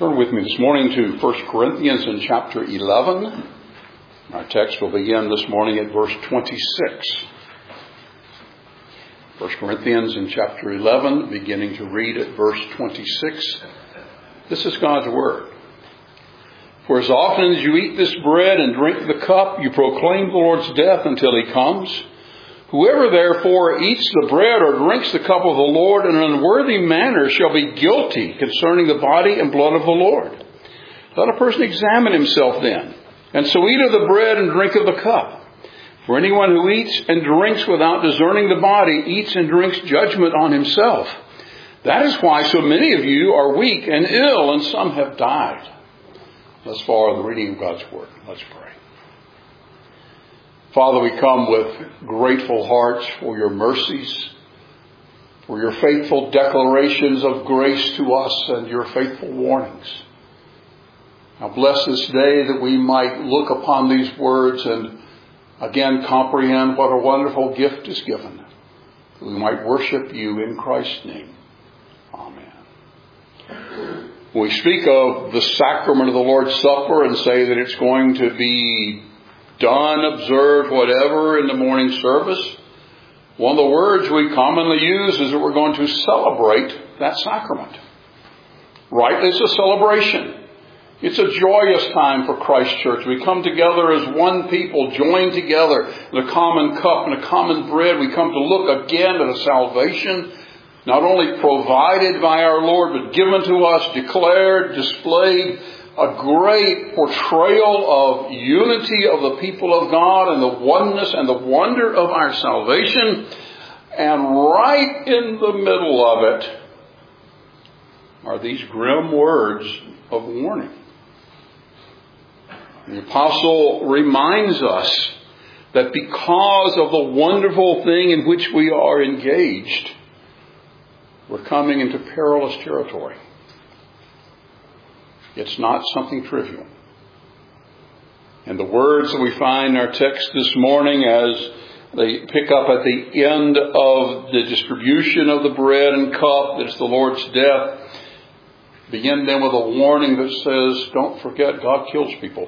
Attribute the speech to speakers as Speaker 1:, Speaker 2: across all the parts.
Speaker 1: Turn with me this morning to 1 Corinthians in chapter 11. Our text will begin this morning at verse 26. 1 Corinthians in chapter 11, beginning to read at verse 26. This is God's Word. For as often as you eat this bread and drink the cup, you proclaim the Lord's death until He comes. Whoever therefore eats the bread or drinks the cup of the Lord in an unworthy manner shall be guilty concerning the body and blood of the Lord. Let a person examine himself then, and so eat of the bread and drink of the cup. For anyone who eats and drinks without discerning the body eats and drinks judgment on himself. That is why so many of you are weak and ill, and some have died. Thus far, the reading of God's Word. Let's pray. Father, we come with grateful hearts for your mercies, for your faithful declarations of grace to us and your faithful warnings. Now bless this day that we might look upon these words and again comprehend what a wonderful gift is given, that we might worship you in Christ's name. Amen. When we speak of the sacrament of the Lord's Supper and say that it's going to be done, observed, whatever in the morning service, one of the words we commonly use is that we're going to celebrate that sacrament. Rightly, it's a celebration. It's a joyous time for Christ Church. We come together as one people, joined together in a common cup and a common bread. We come to look again at a salvation not only provided by our Lord, but given to us, declared, displayed, a great portrayal of unity of the people of God and the oneness and the wonder of our salvation. And right in the middle of it are these grim words of warning. The apostle reminds us that because of the wonderful thing in which we are engaged, we're coming into perilous territory. It's not something trivial. And the words that we find in our text this morning as they pick up at the end of the distribution of the bread and cup, that's the Lord's death, begin then with a warning that says, don't forget, God kills people.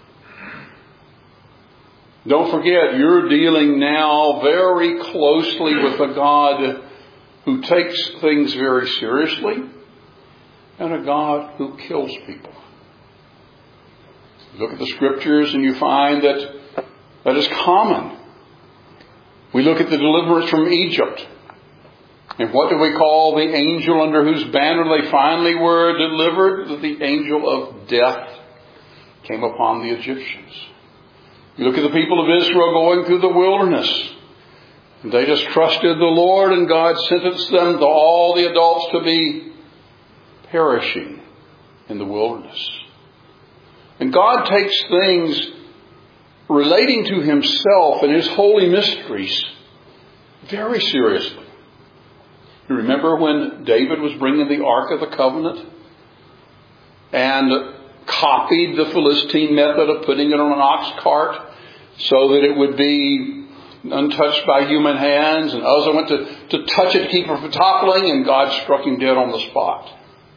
Speaker 1: Don't forget, you're dealing now very closely with a God who takes things very seriously and a God who kills people. You look at the scriptures and you find that is common. We look at the deliverance from Egypt. And what do we call the angel under whose banner they finally were delivered? The angel of death came upon the Egyptians. You look at the people of Israel going through the wilderness. And they just trusted the Lord, and God sentenced them to all the adults to be perishing in the wilderness. And God takes things relating to Himself and His holy mysteries very seriously. You remember when David was bringing the Ark of the Covenant and copied the Philistine method of putting it on an ox cart so that it would be untouched by human hands, and Uzzah went to touch it to keep it from toppling, and God struck him dead on the spot.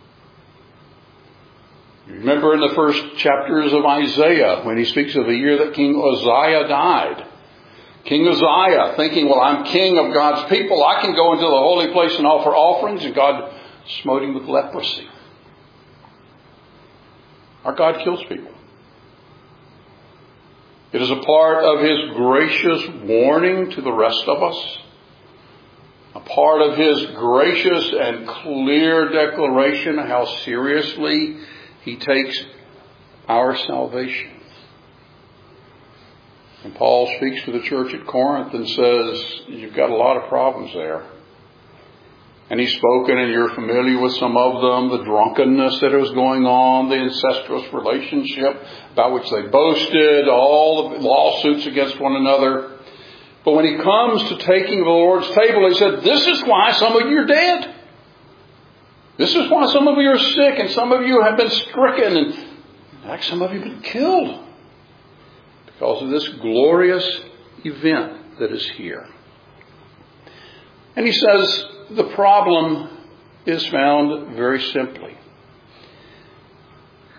Speaker 1: You remember in the first chapters of Isaiah when he speaks of the year that King Uzziah died. King Uzziah thinking, well, I'm king of God's people, I can go into the holy place and offer offerings, and God smote him with leprosy. Our God kills people. It is a part of His gracious warning to the rest of us. A part of His gracious and clear declaration how seriously He takes our salvation. And Paul speaks to the church at Corinth and says, you've got a lot of problems there. And he's spoken, and you're familiar with some of them, the drunkenness that was going on, the incestuous relationship about which they boasted, all the lawsuits against one another. But when he comes to taking the Lord's table, he said, this is why some of you are dead. This is why some of you are sick, and some of you have been stricken, and in fact, some of you have been killed because of this glorious event that is here. And he says, the problem is found very simply.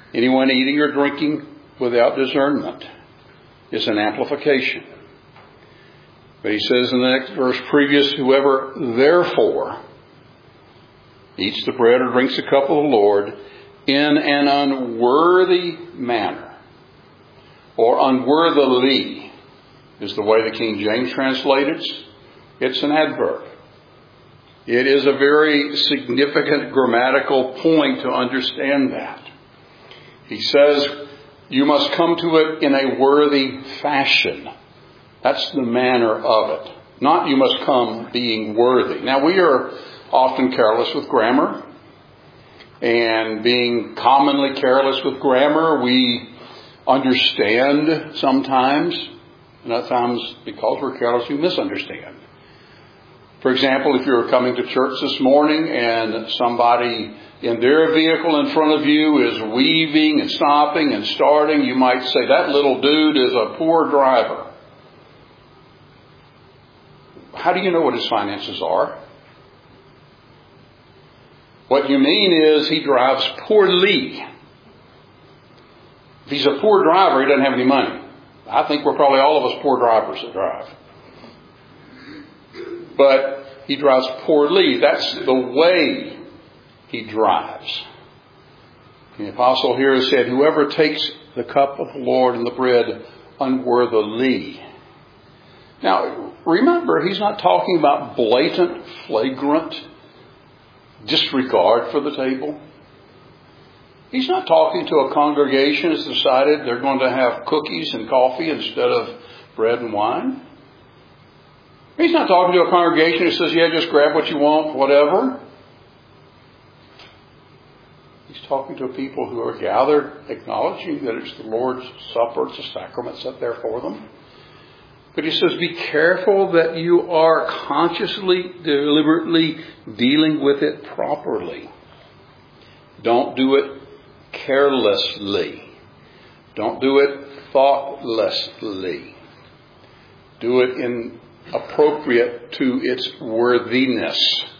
Speaker 1: Anyone eating or drinking without discernment is an amplification. But he says in the next verse previous, whoever therefore eats the bread or drinks the cup of the Lord in an unworthy manner, or unworthily is the way the King James translates. It's an adverb. It is a very significant grammatical point to understand that. He says you must come to it in a worthy fashion. That's the manner of it. Not you must come being worthy. Now, we are often careless with grammar. And being commonly careless with grammar, we understand sometimes. And at times, because we're careless, we misunderstand. For example, if you're coming to church this morning and somebody in their vehicle in front of you is weaving and stopping and starting, you might say, that little dude is a poor driver. How do you know what his finances are? What you mean is he drives poorly. If he's a poor driver, he doesn't have any money. I think we're probably all of us poor drivers that drive. But he drives poorly. That's the way he drives. The apostle here has said, whoever takes the cup of the Lord and the bread unworthily. Now, remember, he's not talking about blatant, flagrant disregard for the table. He's not talking to a congregation that's decided they're going to have cookies and coffee instead of bread and wine. He's not talking to a congregation that says, yeah, just grab what you want, whatever. He's talking to people who are gathered, acknowledging that it's the Lord's Supper, it's a sacrament set there for them. But he says, be careful that you are consciously, deliberately dealing with it properly. Don't do it carelessly. Don't do it thoughtlessly. Do it in appropriate to its worthiness.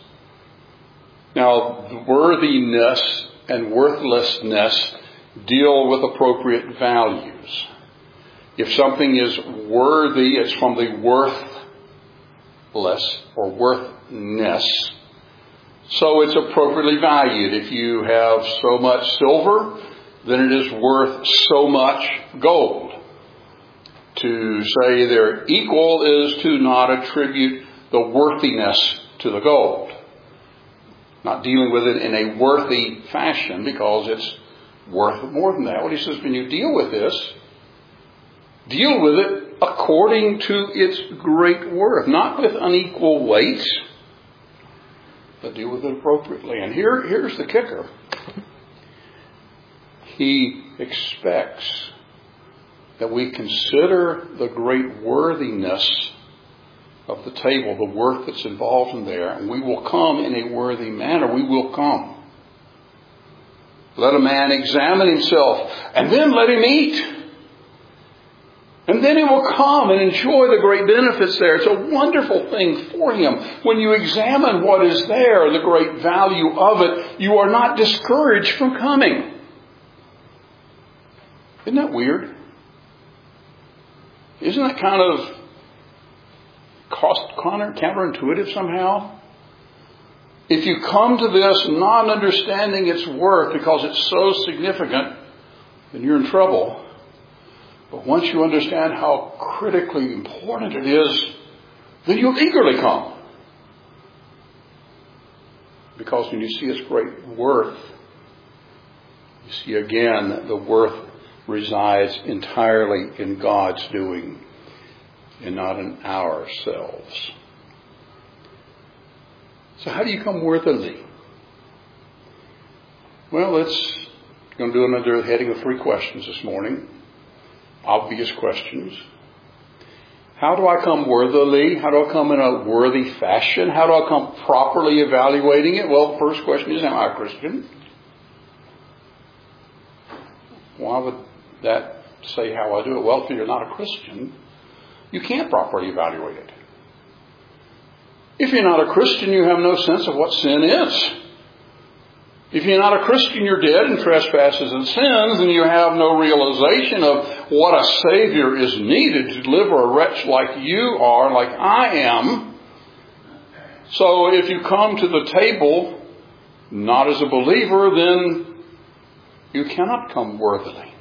Speaker 1: Now, the worthiness and worthlessness deal with appropriate values. If something is worthy, it's from the worthless or worthness. So it's appropriately valued. If you have so much silver, then it is worth so much gold. To say they're equal is to not attribute the worthiness to the gold. Not dealing with it in a worthy fashion because it's worth more than that. What he says, when you deal with this, deal with it according to its great worth. Not with unequal weights, but deal with it appropriately. And here's the kicker. He expects that we consider the great worthiness of the table, the worth that's involved in there, and we will come in a worthy manner. We will come. Let a man examine himself, and then let him eat. And then he will come and enjoy the great benefits there. It's a wonderful thing for him. When you examine what is there, the great value of it, you are not discouraged from coming. Isn't that weird? Isn't that kind of counterintuitive somehow? If you come to this not understanding its worth because it's so significant, then you're in trouble. But once you understand how critically important it is, then you'll eagerly come. Because when you see its great worth, you see again that the worth resides entirely in God's doing and not in ourselves. So how do you come worthily? Well, let's going to do another heading of 3 questions this morning. Obvious questions. How do I come worthily? How do I come in a worthy fashion? How do I come properly evaluating it? Well, the first question is, am I a Christian? Why would that say how I do it? Well, if you're not a Christian, you can't properly evaluate it. If you're not a Christian, you have no sense of what sin is. If you're not a Christian, you're dead in trespasses and sins, and you have no realization of what a Savior is needed to deliver a wretch like you are, like I am. So if you come to the table not as a believer, then you cannot come worthily.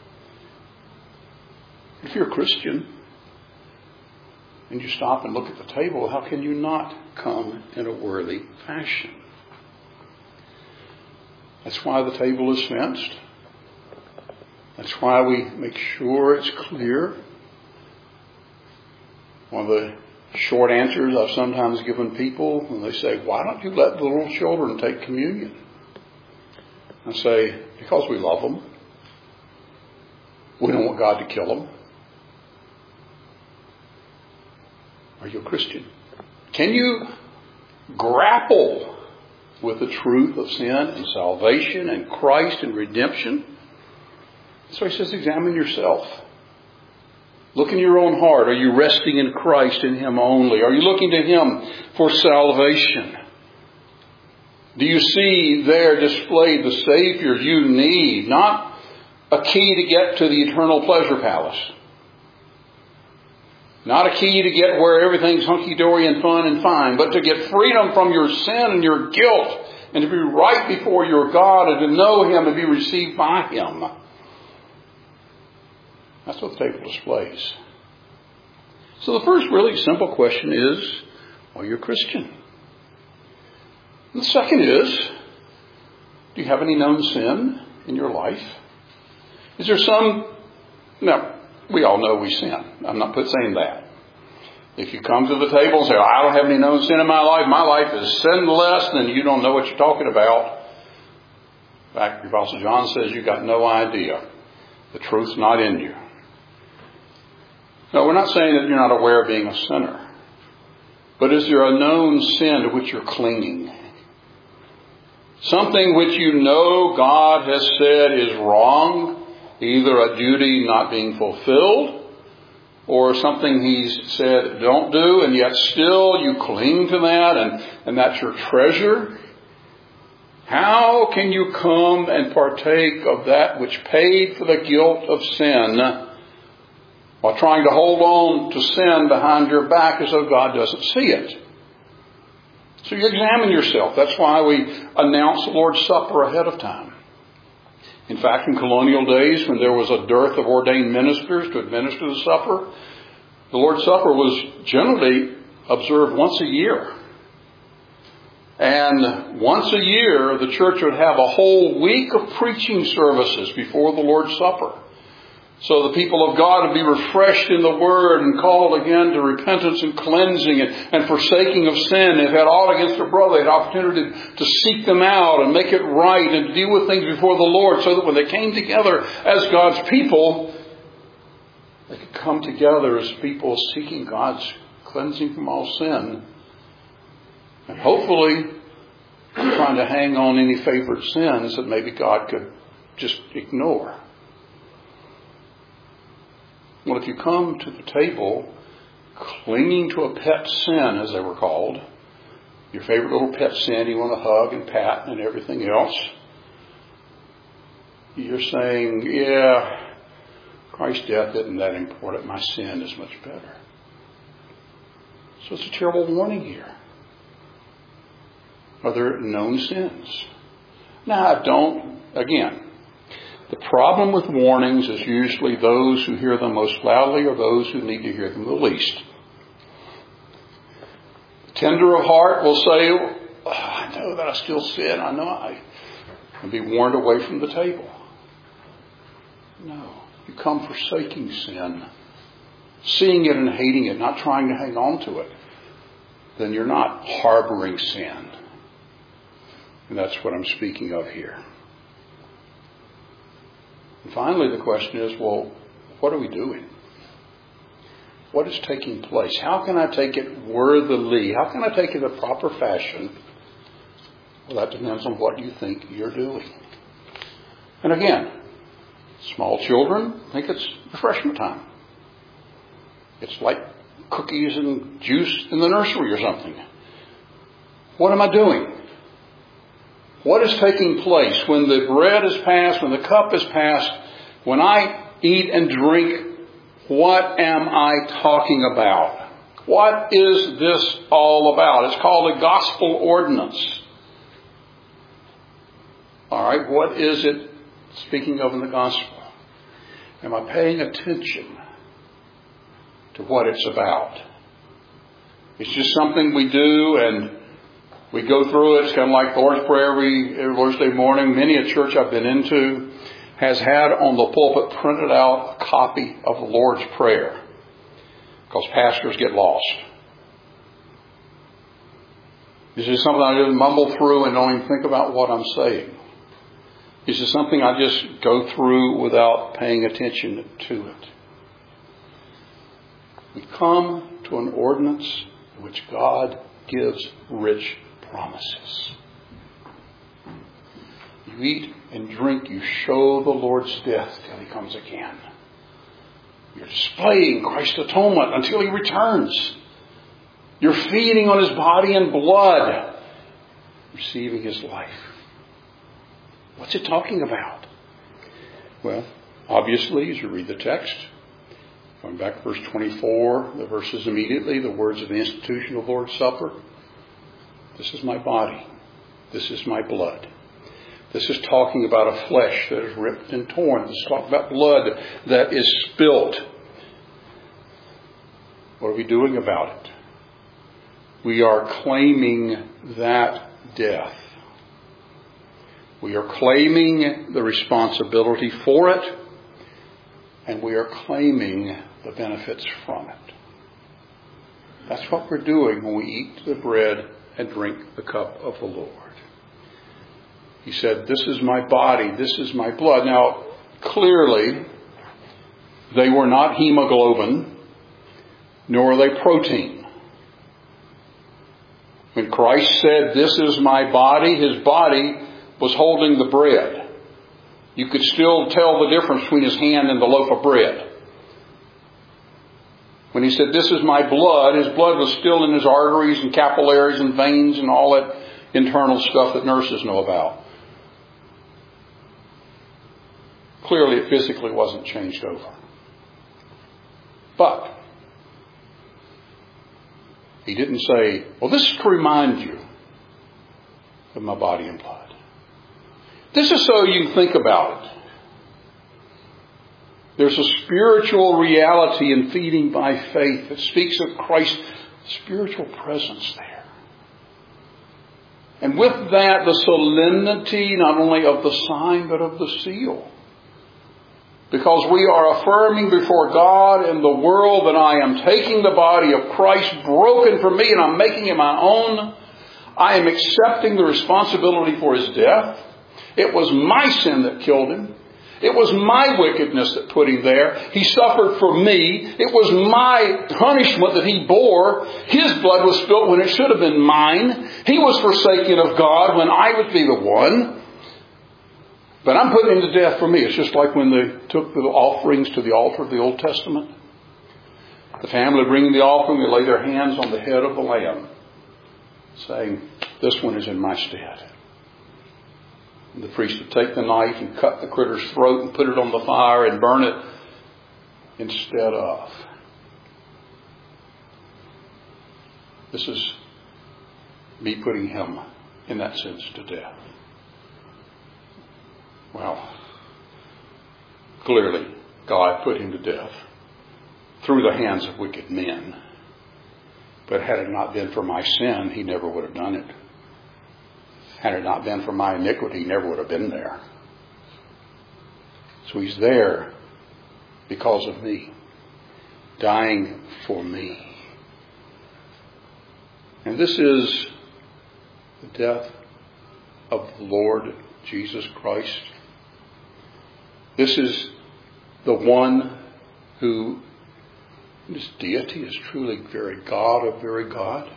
Speaker 1: If you're a Christian and you stop and look at the table, how can you not come in a worthy fashion? That's why the table is fenced. That's why we make sure it's clear. One of the short answers I've sometimes given people when they say, why don't you let the little children take communion? I say, because we love them. We don't want God to kill them. Are you a Christian? Can you grapple with the truth of sin and salvation and Christ and redemption? So he says, examine yourself. Look in your own heart. Are you resting in Christ, in Him only? Are you looking to Him for salvation? Do you see there displayed the Savior you need? Not a key to get to the eternal pleasure palace. Not a key to get where everything's hunky-dory and fun and fine, but to get freedom from your sin and your guilt and to be right before your God and to know Him and be received by Him. That's what the table displays. So the first really simple question is, are you a Christian? And the second is, do you have any known sin in your life? Is there some... Now, we all know we sin. I'm not saying that. If you come to the table and say, I don't have any known sin in my life is sinless, then you don't know what you're talking about. In fact, the Apostle John says you got no idea. The truth's not in you. No, we're not saying that you're not aware of being a sinner. But is there a known sin to which you're clinging? Something which you know God has said is wrong, either a duty not being fulfilled, or something He's said don't do, and yet still you cling to that, and that's your treasure. How can you come and partake of that which paid for the guilt of sin while trying to hold on to sin behind your back as though God doesn't see it? So you examine yourself. That's why we announce the Lord's Supper ahead of time. In fact, in colonial days, when there was a dearth of ordained ministers to administer the supper, the Lord's Supper was generally observed once a year. And once a year, the church would have a whole week of preaching services before the Lord's Supper. So the people of God would be refreshed in the Word and called again to repentance and cleansing and forsaking of sin. If they had aught against their brother, they had opportunity to seek them out and make it right and to deal with things before the Lord, so that when they came together as God's people, they could come together as people seeking God's cleansing from all sin. And hopefully not trying to hang on any favorite sins that maybe God could just ignore. Well, if you come to the table clinging to a pet sin, as they were called, your favorite little pet sin you want to hug and pat and everything else, you're saying, yeah, Christ's death isn't that important. My sin is much better. So it's a terrible warning here. Are there known sins? Now, again, the problem with warnings is usually those who hear them most loudly or those who need to hear them the least. The tender of heart will say, oh, I know that I still sin. I know and be warned away from the table. No. You come forsaking sin, seeing it and hating it, not trying to hang on to it. Then you're not harboring sin. And that's what I'm speaking of here. And finally, the question is, well, what are we doing? What is taking place? How can I take it worthily? How can I take it in a proper fashion? Well, that depends on what you think you're doing. And again, small children think it's refreshment time. It's like cookies and juice in the nursery or something. What am I doing? What is taking place when the bread is passed, when the cup is passed, when I eat and drink? What am I talking about? What is this all about? It's called a gospel ordinance. All right, what is it speaking of in the gospel? Am I paying attention to what it's about? It's just something we do and we go through it. It's kind of like the Lord's Prayer every Lord's Day morning. Many a church I've been into has had on the pulpit printed out a copy of the Lord's Prayer because pastors get lost. This is something I just mumble through and don't even think about what I'm saying. This is something I just go through without paying attention to it. We come to an ordinance in which God gives rich promises. You eat and drink, you show the Lord's death till He comes again. You're displaying Christ's atonement until He returns. You're feeding on His body and blood, receiving His life. What's it talking about? Well, obviously, as you read the text, going back to verse 24, the verses immediately, the words of the institution of the Lord's Supper. This is my body. This is my blood. This is talking about a flesh that is ripped and torn. This is talking about blood that is spilt. What are we doing about it? We are claiming that death. We are claiming the responsibility for it, and we are claiming the benefits from it. That's what we're doing when we eat the bread and drink the cup of the Lord. He said, this is my body, this is my blood. Now, clearly, they were not hemoglobin, nor are they protein. When Christ said, this is my body, His body was holding the bread. You could still tell the difference between His hand and the loaf of bread. When He said, this is my blood, His blood was still in His arteries and capillaries and veins and all that internal stuff that nurses know about. Clearly, it physically wasn't changed over. But He didn't say, well, this is to remind you of my body and blood. This is so you can think about it. There's a spiritual reality in feeding by faith that speaks of Christ's spiritual presence there. And with that, the solemnity not only of the sign, but of the seal. Because we are affirming before God and the world that I am taking the body of Christ broken for me and I'm making it my own. I am accepting the responsibility for His death. It was my sin that killed Him. It was my wickedness that put Him there. He suffered for me. It was my punishment that He bore. His blood was spilt when it should have been mine. He was forsaken of God when I would be the one. But I'm putting Him to death for me. It's just like when they took the offerings to the altar of the Old Testament. The family would bring the offering, they lay their hands on the head of the lamb, saying, this one is in my stead. And the priest would take the knife and cut the critter's throat and put it on the fire and burn it instead of. This is me putting Him, in that sense, to death. Well, clearly, God put Him to death through the hands of wicked men. But had it not been for my sin, He never would have done it. Had it not been for my iniquity, He never would have been there. So He's there because of me, dying for me. And this is the death of the Lord Jesus Christ. This is the one who, in His deity, is truly very God of very God.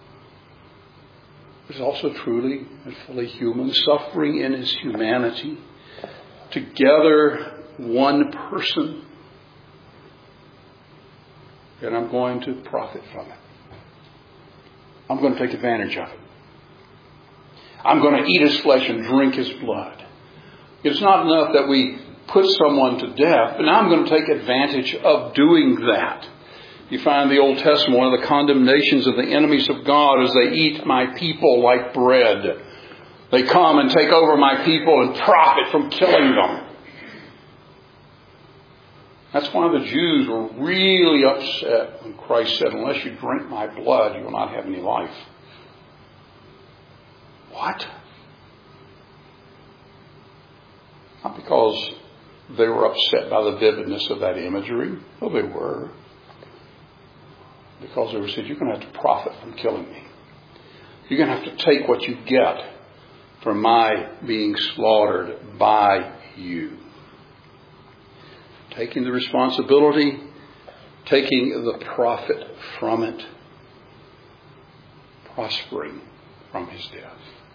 Speaker 1: Is also truly and fully human, suffering in His humanity. Together, one person. And I'm going to profit from it. I'm going to take advantage of it. I'm going to eat his flesh and drink his blood. It's not enough that we put someone to death, but now I'm going to take advantage of doing that. You find the Old Testament, one of the condemnations of the enemies of God is they eat my people like bread. They come and take over my people and profit from killing them. That's why the Jews were really upset when Christ said, unless you drink my blood, you will not have any life. What? Not because they were upset by the vividness of that imagery. Well, they were. Because they were said, you're going to have to profit from killing me. You're going to have to take what you get from my being slaughtered by you. Taking the responsibility, taking the profit from it, prospering from his death.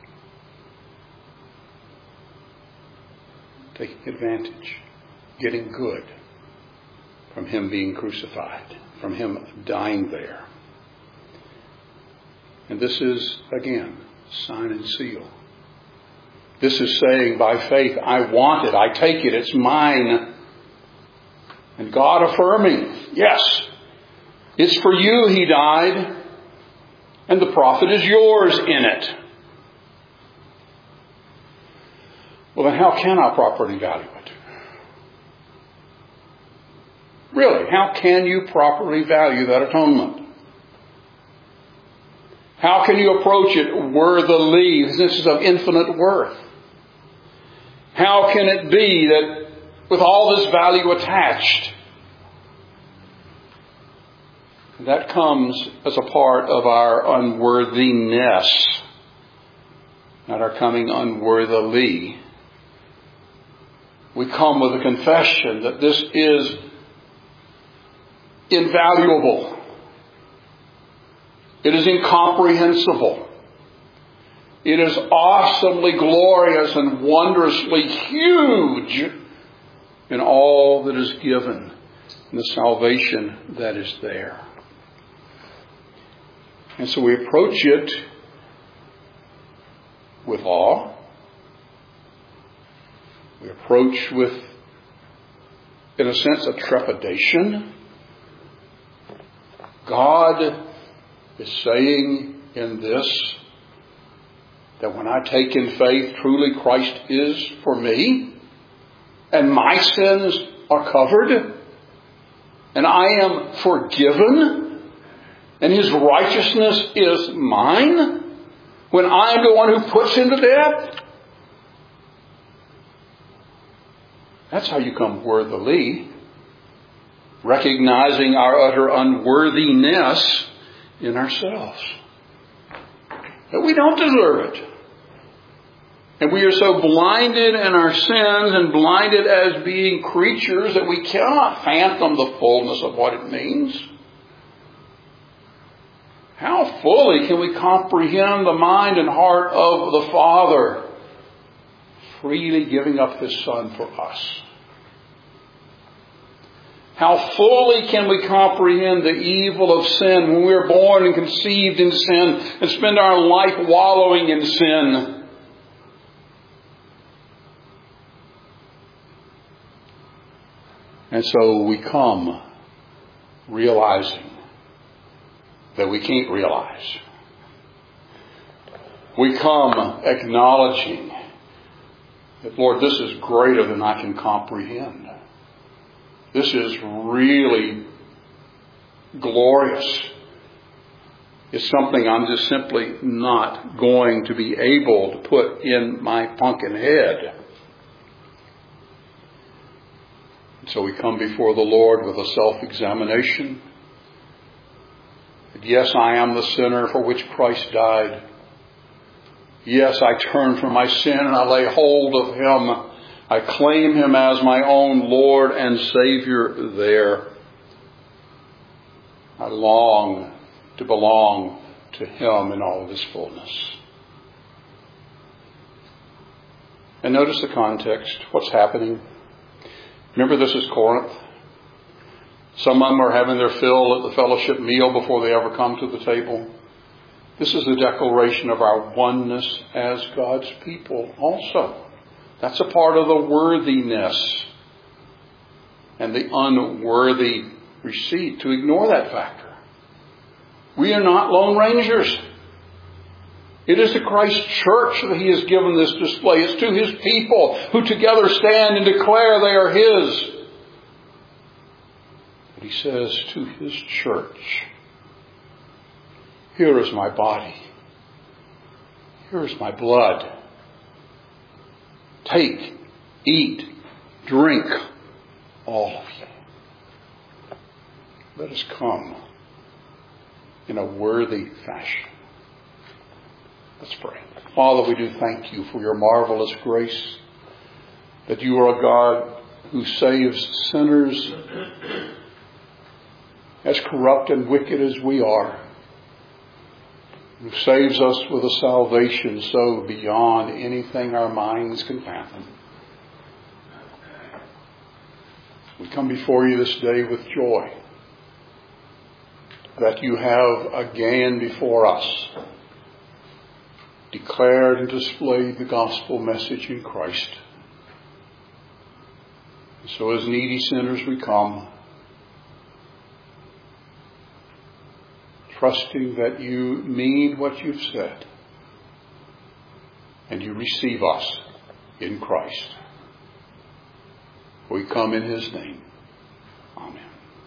Speaker 1: Taking advantage, getting good from him being crucified, from him dying there. And this is, again, sign and seal. This is saying by faith, I want it, I take it, it's mine. And God affirming, yes, it's for you he died, and the profit is yours in it. Well, then how can I properly value it? Really, how can you properly value that atonement? How can you approach it worthily? This is of infinite worth. How can it be that with all this value attached, that comes as a part of our unworthiness, not our coming unworthily. We come with a confession that this is invaluable. It is incomprehensible. It is awesomely glorious and wondrously huge in all that is given, in the salvation that is there. And so we approach it with awe. We approach with, in a sense, a trepidation. God is saying in this that when I take in faith, truly Christ is for me, and my sins are covered, and I am forgiven, and his righteousness is mine, when I am the one who puts him to death. That's how you come worthily, recognizing our utter unworthiness in ourselves. That we don't deserve it. And we are so blinded in our sins and blinded as being creatures that we cannot fathom the fullness of what it means. How fully can we comprehend the mind and heart of the Father freely giving up his Son for us? How fully can we comprehend the evil of sin when we are born and conceived in sin and spend our life wallowing in sin? And so we come realizing that we can't realize. We come acknowledging that, Lord, this is greater than I can comprehend. This is really glorious. It's something I'm just simply not going to be able to put in my pumpkin head. And so we come before the Lord with a self-examination. Yes, I am the sinner for which Christ died. Yes, I turn from my sin and I lay hold of him. I claim him as my own Lord and Savior there. I long to belong to him in all of his fullness. And notice the context. What's happening? Remember, this is Corinth. Some of them are having their fill at the fellowship meal before they ever come to the table. This is a declaration of our oneness as God's people also. That's a part of the worthiness and the unworthy receipt, to ignore that factor. We are not lone rangers. It is to Christ's church that He has given this display. It's to His people who together stand and declare they are His. But He says to His church, here is my body. Here is my blood. Take, eat, drink, all of you. Let us come in a worthy fashion. Let's pray. Father, we do thank You for Your marvelous grace, that You are a God who saves sinners as corrupt and wicked as we are, who saves us with a salvation so beyond anything our minds can fathom. We come before You this day with joy that You have again before us declared and displayed the gospel message in Christ. And so as needy sinners we come, trusting that You mean what You've said and You receive us in Christ. We come in His name. Amen.